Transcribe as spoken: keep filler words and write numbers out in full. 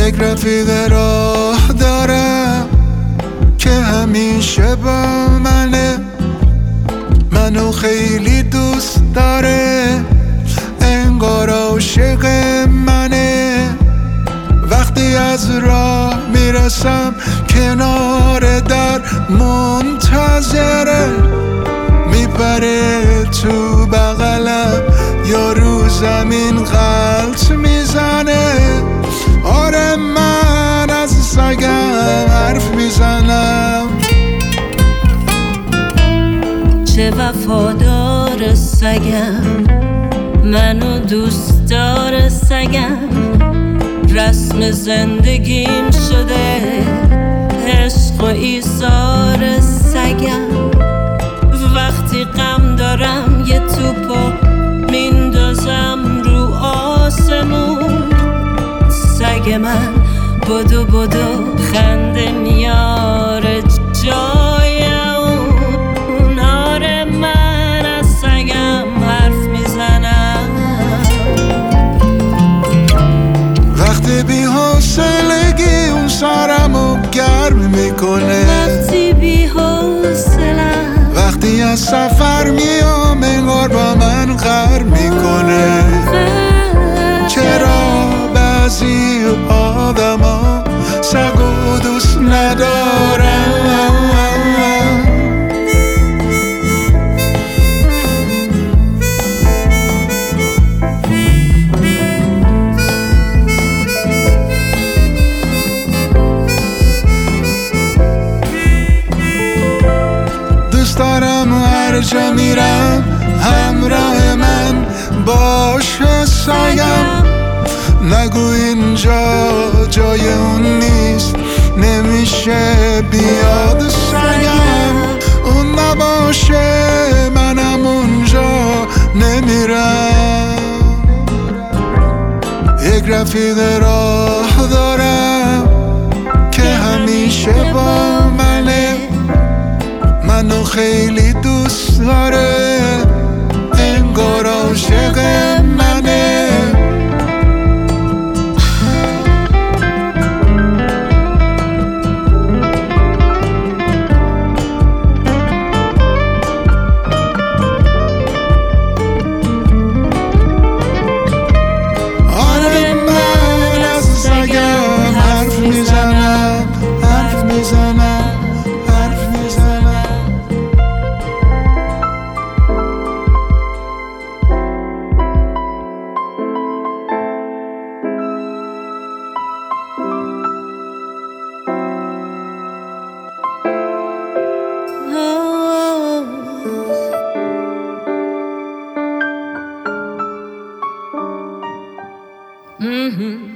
یک رفیق راه دارم که همیشه با منه، منو خیلی دوست داره، انگار عاشق منه. وقتی از راه میرسم کنار در منتظره، میپره تو بغلم یا رو زمین غلط میزنه. آره من از سگم حرف میزنم. چه وفادار سگم، منو دوست دار سگم، رسم زندگیم شده عشق و ایثار سگم. وقتی غم دارم یه توپو میندازم رو آسمون، سگ من بدو بدو خنده میاره جای اون. آره من از سگم حرف میزنم. وقتی بی حوصلگی اون سرمو گرم میکنه، وقتی بی حوصلم، وقتی از سفر میام انگار با من غر میکنه. چرا بعضی آدما سگو دوست ندارن؟ دوست دارم هر جا میرم همراه من باشه سگم. نگو اینجا جای اون نیست، نمیشه بیاد سگم. اون نباشه منم اونجا نمیرم. یک رفیق راه دارم که همیشه با منه، منو خیلی دوست داره، انگار عاشق منه. آره من از سگم حرف میزنم، حرف میزنم، حرف میزنم. Mm-hmm.